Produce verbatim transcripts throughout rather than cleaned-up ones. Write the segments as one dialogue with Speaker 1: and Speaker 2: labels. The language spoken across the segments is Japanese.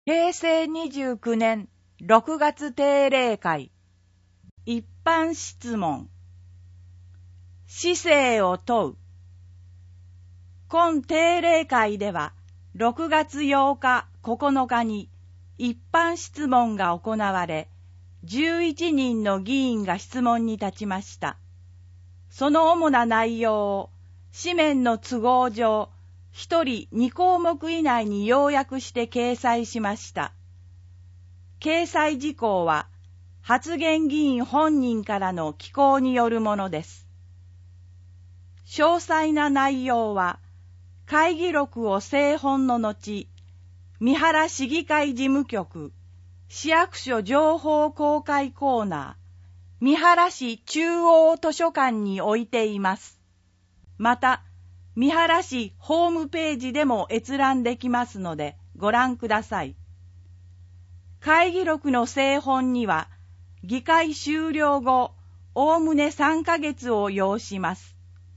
Speaker 1: へいせいにじゅうきゅうねんろくがつ定例会一般質問市政を問う。今定例会ではろくがつようかここのかに一般質問が行われ、じゅういちにんの議員が質問に立ちました。その主な内容を紙面の都合上ひとりにこうもく以内に要約して掲載しました。掲載事項は発言議員本人からの寄稿によるものです。詳細な内容は会議録を製本の後、三原市議会事務局市役所情報公開コーナー三原市中央図書館に置いています。また、三原市ホームページでも閲覧できますのでご覧ください。会議録の製本には、議会終了後、おおむねさんかげつを要します。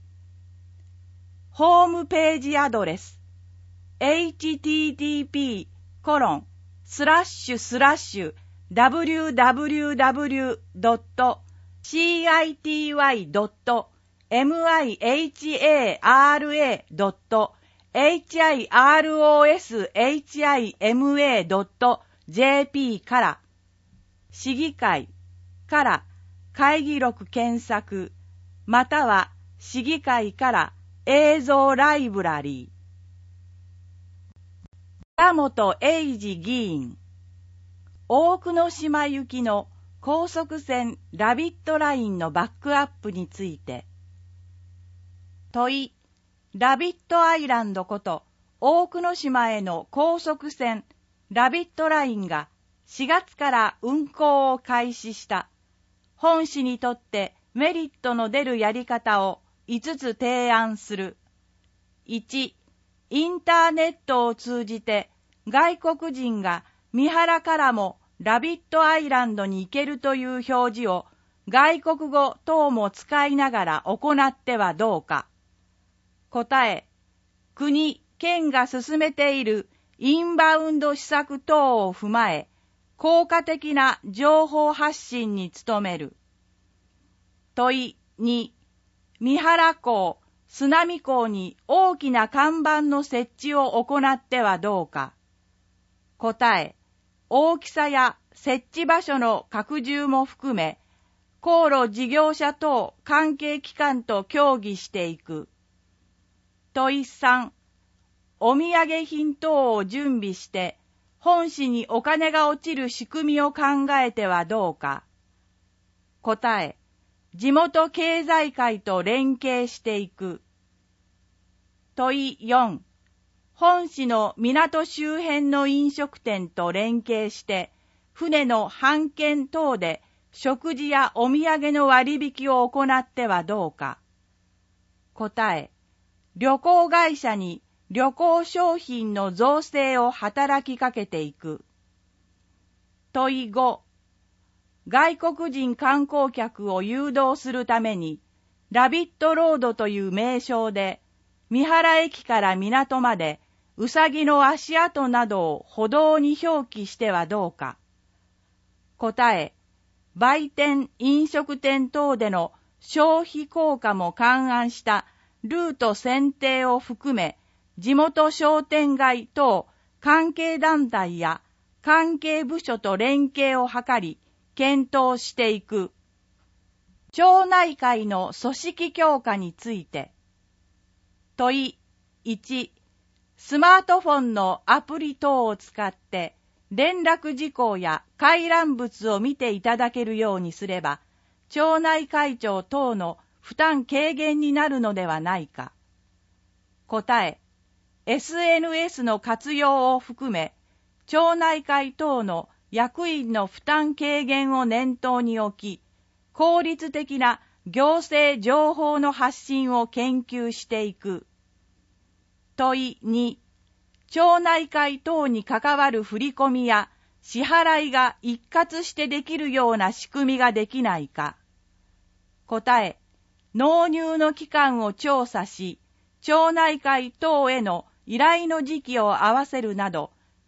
Speaker 1: ホームページアドレス エイチティーティーピーコロンスラッシュスラッシュダブリューダブリューダブリュードットシーアイティーワイドットエムアイエイチエーアールエードットエイチアイアールオーエスエイチアイエムエードットジェーピー から市議会から会議録検索または市議会から映像ライブラリー村本英二議員大久野島行きの高速船ラビットラインのバックアップについて問いラビットアイランドこと大久野島への高速船ラビットラインがしがつから運航を開始した。本市にとってメリットの出るやり方をいつつ提案する。いち. インターネットを通じて外国人が三原からもラビットアイランドに行けるという表示を外国語等も使いながら行ってはどうか。答え、国、県が進めているインバウンド施策等を踏まえ、効果的な情報発信に努める。問いに、三原港、須波港に大きな看板の設置を行ってはどうか。答え、大きさや設置場所の拡充も含め、航路事業者等関係機関と協議していく。問いさん、お土産品等を準備して、本市にお金が落ちる仕組みを考えてはどうか。答え、地元経済界と連携していく。問いよん、本市の港周辺の飲食店と連携して、船の半券等で食事やお土産の割引を行ってはどうか。答え、旅行会社に旅行商品の造成を働きかけていく。問いご、外国人観光客を誘導するために、ラビットロードという名称で、三原駅から港までうさぎの足跡などを歩道に表記してはどうか。答え、売店、飲食店等での消費効果も勘案したルート選定を含め、地元商店街等関係団体や関係部署と連携を図り、検討していく。町内会の組織強化について。問いいち、スマートフォンのアプリ等を使って連絡事項や回覧物を見ていただけるようにすれば、町内会長等の負担軽減になるのではないか。答え、エスエヌエス の活用を含め、町内会等の役員の負担軽減を念頭に置き、効率的な行政情報の発信を研究していく。問いに、町内会等に関わる振り込みや支払いが一括してできるような仕組みができないか。答え、納入の期間を調査し、町内会等への依頼の時期を合わせるなど、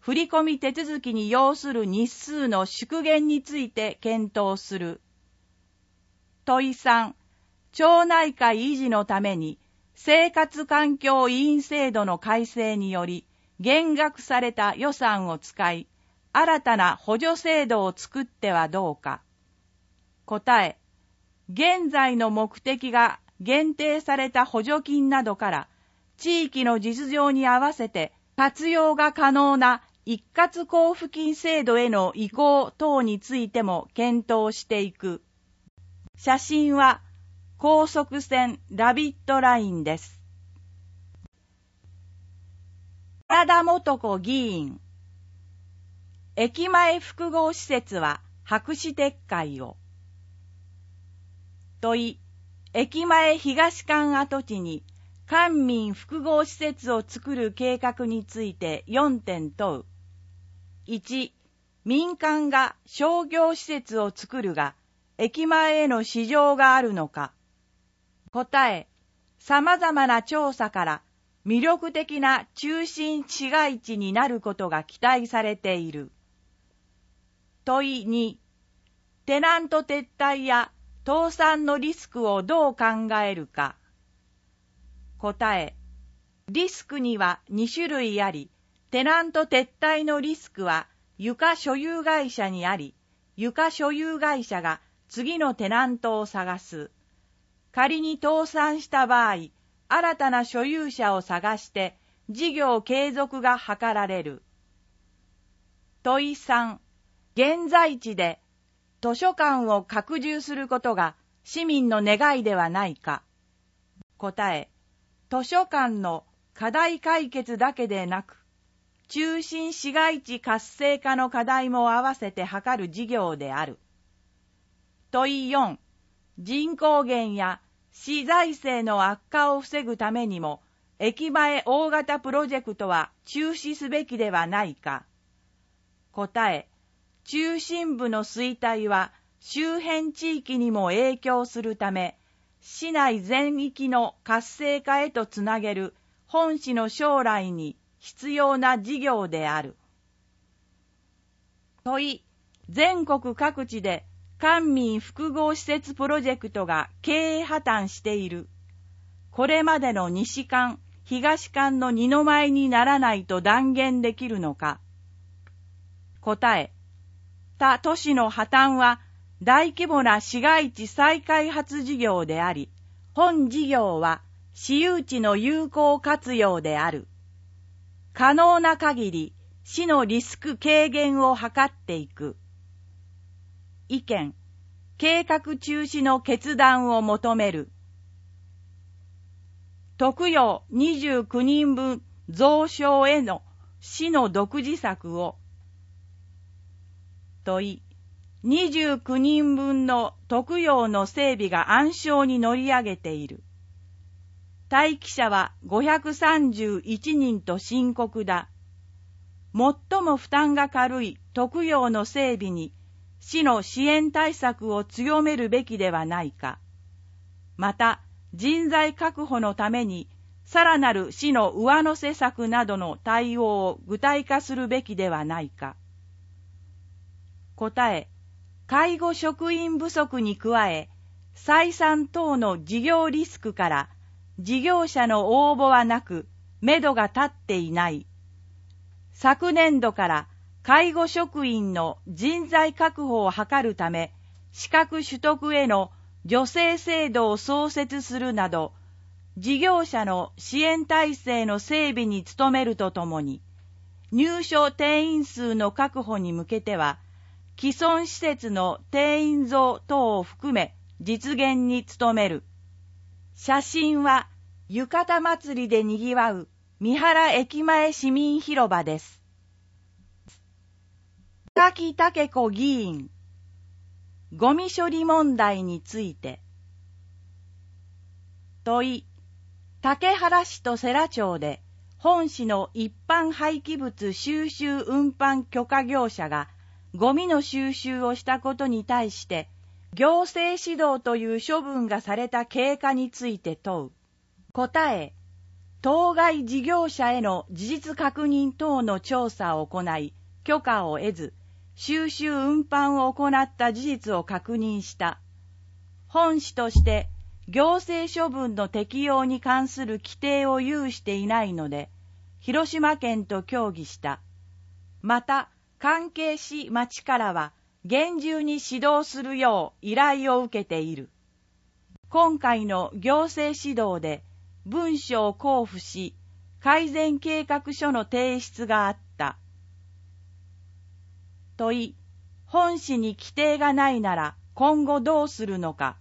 Speaker 1: 振込手続きに要する日数の縮減について検討する。問さん、町内会維持のために生活環境委員制度の改正により減額された予算を使い、新たな補助制度を作ってはどうか。答え、現在の目的が限定された補助金などから地域の実情に合わせて活用が可能な一括交付金制度への移行等についても検討していく。写真は高速線ラビットラインです。原田素子議員。駅前複合施設は白紙撤回を。問い、駅前東館跡地に官民複合施設を作る計画についてよんてん問う。いち、民間が商業施設を作るが、駅前への市場があるのか。答え、様々な調査から魅力的な中心市街地になることが期待されている。問いに、テナント撤退や倒産のリスクをどう考えるか。答え、リスクにはに種類あり、テナント撤退のリスクは床所有会社にあり、床所有会社が次のテナントを探す。仮に倒産した場合、新たな所有者を探して事業継続が図られる。問さん、現在地で図書館を拡充することが市民の願いではないか。答え、図書館の課題解決だけでなく、中心市街地活性化の課題も合わせて図る事業である。問よん、人口減や市財政の悪化を防ぐためにも、駅前大型プロジェクトは中止すべきではないか。答え、中心部の衰退は周辺地域にも影響するため、市内全域の活性化へとつなげる本市の将来に必要な事業である。問い、全国各地で官民複合施設プロジェクトが経営破綻している。これまでの西館、東館の二の舞にならないと断言できるのか。答え、他都市の破綻は大規模な市街地再開発事業であり、本事業は私有地の有効活用である。可能な限り市のリスク軽減を図っていく。意見、計画中止の決断を求める。特養にじゅうきゅうにんぶん増床への市の独自策を。問い、にじゅうきゅうにんぶんの特養の整備が暗礁に乗り上げている。待機者はごひゃくさんじゅういちにんと深刻だ。最も負担が軽い特養の整備に市の支援対策を強めるべきではないか。また、人材確保のためにさらなる市の上乗せ策などの対応を具体化するべきではないか。答え、介護職員不足に加え、採算等の事業リスクから事業者の応募はなく、めどが立っていない。昨年度から介護職員の人材確保を図るため、資格取得への助成制度を創設するなど、事業者の支援体制の整備に努めるとともに、入所定員数の確保に向けては、既存施設の定員増等を含め実現に努める。写真は浴衣祭りでにぎわう三原駅前市民広場です。高木武子議員、ゴミ処理問題について。問い、竹原市と世羅町で本市の一般廃棄物収集運搬許可業者がゴミの収集をしたことに対して行政指導という処分がされた経過について問う。答え、 当該事業者への事実確認等の調査を行い、許可を得ず、収集運搬を行った事実を確認した。本市として行政処分の適用に関する規定を有していないので、広島県と協議した。また、関係市町からは厳重に指導するよう依頼を受けている。今回の行政指導で文書を交付し、改善計画書の提出があった。問い、本市に規定がないなら今後どうするのか。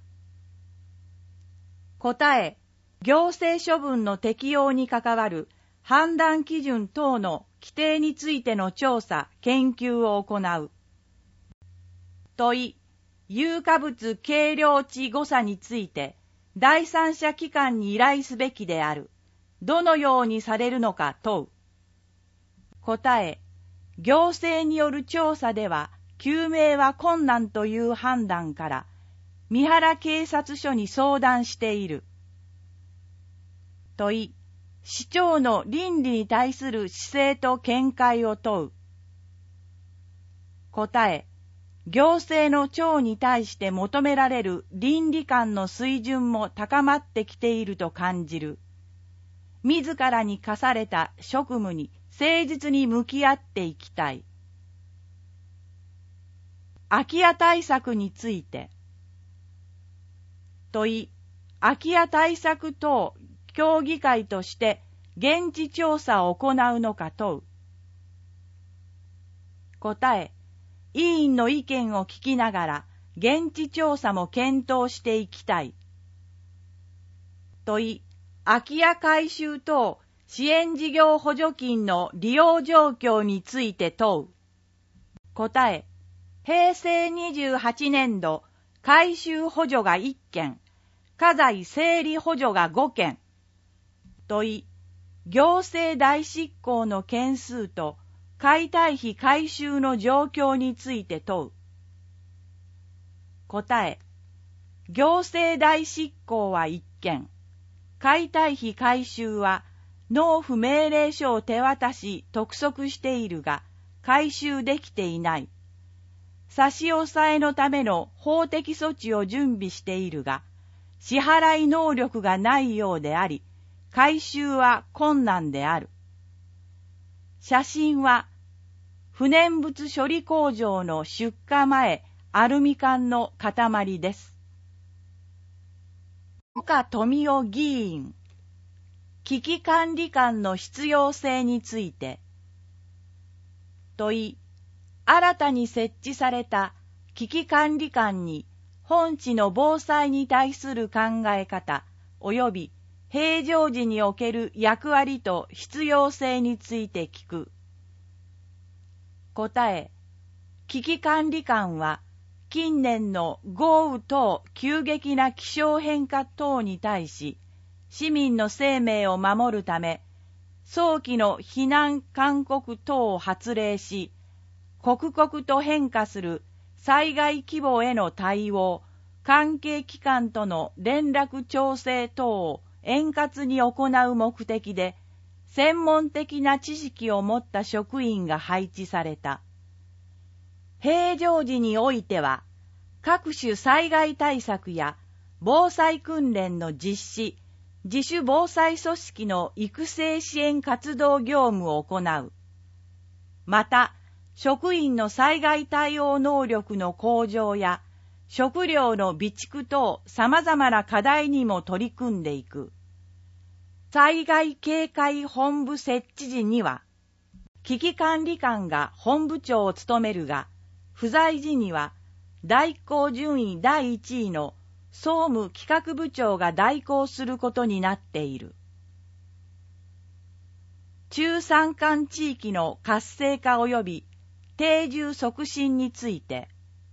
Speaker 1: 答え、行政処分の適用に関わる判断基準等の規定についての調査・研究を行う。問い、有価物計量値誤差について第三者機関に依頼すべきである。どのようにされるのか問う。答え、行政による調査では究明は困難という判断から三原警察署に相談している。問い、市長の倫理に対する姿勢と見解を問う。答え、行政の長に対して求められる倫理観の水準も高まってきていると感じる。自らに課された職務に誠実に向き合っていきたい。空き家対策について。問い、空き家対策等協議会として現地調査を行うのか問う。答え、委員の意見を聞きながら現地調査も検討していきたい。問い、空き家改修等支援事業補助金の利用状況について問う。答え、平成にじゅうはちねんど改修補助がいっけん、家財整理補助がごけん。問い、行政代執行の件数と解体費回収の状況について問う。答え、行政代執行はいっけん、解体費回収は納付命令書を手渡し督促しているが回収できていない。差し押さえのための法的措置を準備しているが支払い能力がないようであり回収は困難である。写真は、不燃物処理工場の出荷前アルミ缶の塊です。岡富夫議員、危機管理官の必要性について。問い、新たに設置された危機管理官に本地の防災に対する考え方及び平常時における役割と必要性について聞く。答え、危機管理官は近年の豪雨等急激な気象変化等に対し市民の生命を守るため早期の避難勧告等を発令し刻々と変化する災害規模への対応、関係機関との連絡調整等を円滑に行う目的で、専門的な知識を持った職員が配置された。平常時においては、各種災害対策や防災訓練の実施、自主防災組織の育成支援活動業務を行う。また、職員の災害対応能力の向上や、食料の備蓄等様々な課題にも取り組んでいく。災害警戒本部設置時には、危機管理官が本部長を務めるが、不在時には、代行順位だいいちいの総務企画部長が代行することになっている。中山間地域の活性化及び定住促進について。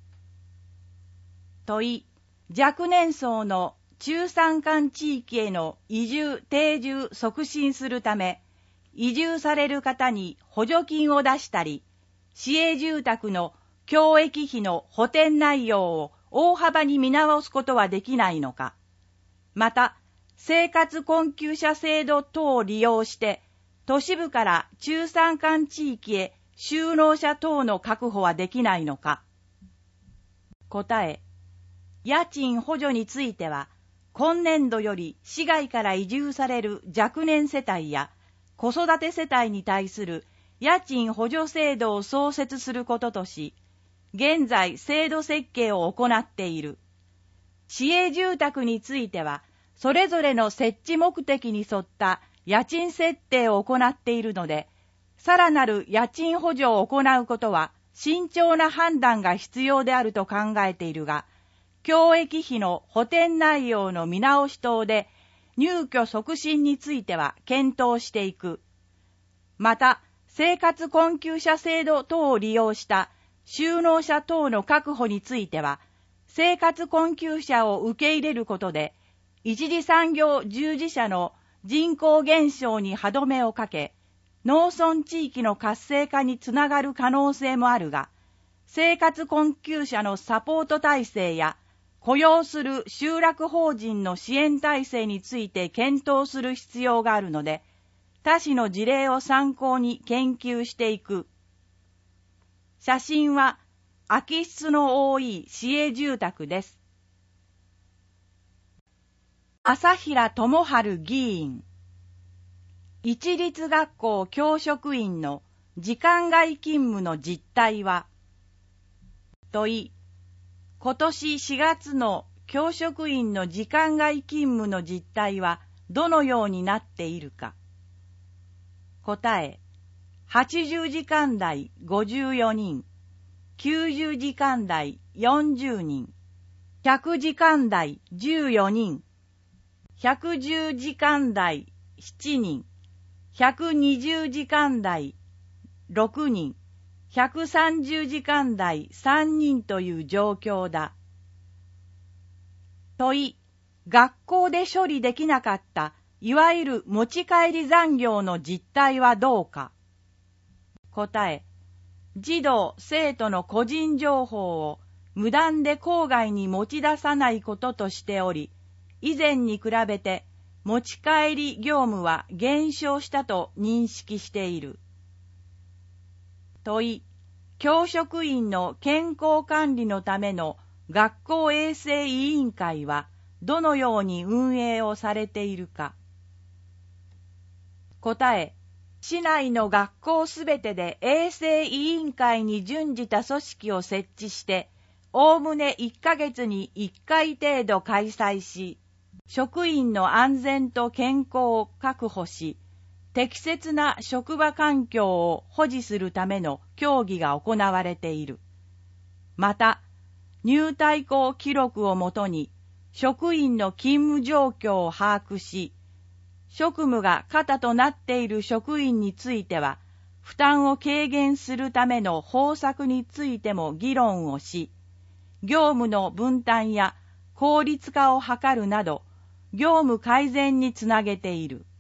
Speaker 1: 問い、若年層の中山間地域への移住・定住促進するため、移住される方に補助金を出したり、市営住宅の教育費の補填内容を大幅に見直すことはできないのか。また、 生活困窮者制度等を利用して、都市部から中山間地域へ就農者等の確保はできないのか。答え、家賃補助については、今年度より市外から移住される若年世帯や子育て世帯に対する家賃補助制度を創設することとし、現在制度設計を行っている。市営住宅については、それぞれの設置目的に沿った家賃設定を行っているので、さらなる家賃補助を行うことは慎重な判断が必要であると考えているが、教育費の補填内容の見直し等で入居促進については検討していく。また、生活困窮者制度等を利用した就農者等の確保については、生活困窮者を受け入れることで、一次産業従事者の人口減少に歯止めをかけ、農村地域の活性化につながる可能性もあるが、生活困窮者のサポート体制や、雇用する集落法人の支援体制について検討する必要があるので、他市の事例を参考に研究していく。写真は空き室の多い市営住宅です。朝平智春議員。一律学校教職員の時間外勤務の実態は、問い、今年しがつの教職員の時間外勤務の実態はどのようになっているか。答え、はちじゅうじかん台ごじゅうよにん、きゅうじゅうじかん台よんじゅうにん、ひゃくじかん台じゅうよにん、ひゃくじゅうじかん台しちにん、ひゃくにじゅうじかん台ろくにん、ひゃくさんじゅうじかん台さんにんという状況だ。問い、学校で処理できなかったいわゆる持ち帰り残業の実態はどうか。答え、児童・生徒の個人情報を無断で校外に持ち出さないこととしており、以前に比べて持ち帰り業務は減少したと認識している。問い、教職員の健康管理のための学校衛生委員会はどのように運営をされているか。答え、市内の学校すべてで衛生委員会に準じた組織を設置して、おおむねいっかげつにいっかい程度開催し、職員の安全と健康を確保し、適切な職場環境を保持するための協議が行われている。また、入退校記録をもとに、職員の勤務状況を把握し、職務が過多となっている職員については、負担を軽減するための方策についても議論をし、業務の分担や効率化を図るなど、業務改善につなげている。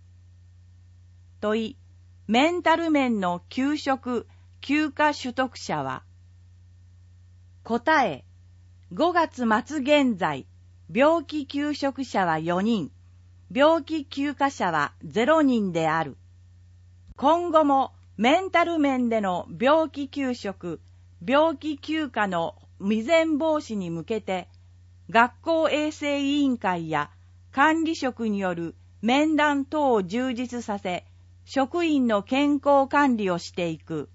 Speaker 1: 問い、メンタル面の休職・休暇取得者は。答え、ごがつ末現在、病気休職者はよにん、病気休暇者はゼロにんである。今後もメンタル面での病気休職、病気休暇の未然防止に向けて、学校衛生委員会や管理職による面談等を充実させ、職員の健康管理をしていく。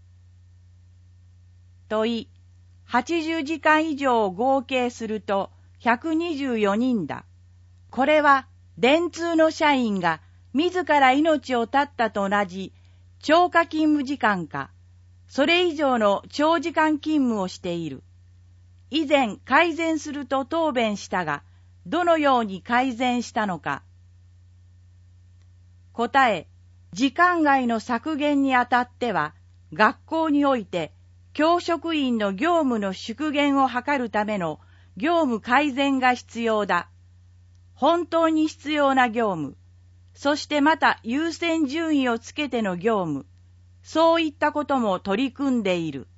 Speaker 1: 問い、はちじゅうじかん以上を合計するとひゃくにじゅうよにんだ。これは電通の社員が自ら命を絶ったと同じ超過勤務時間か、それ以上の長時間勤務をしている。以前改善すると答弁したが、どのように改善したのか。答え、時間外の削減にあたっては、学校において教職員の業務の縮減を図るための業務改善が必要だ。本当に必要な業務、そしてまた優先順位をつけての業務、そういったことも取り組んでいる。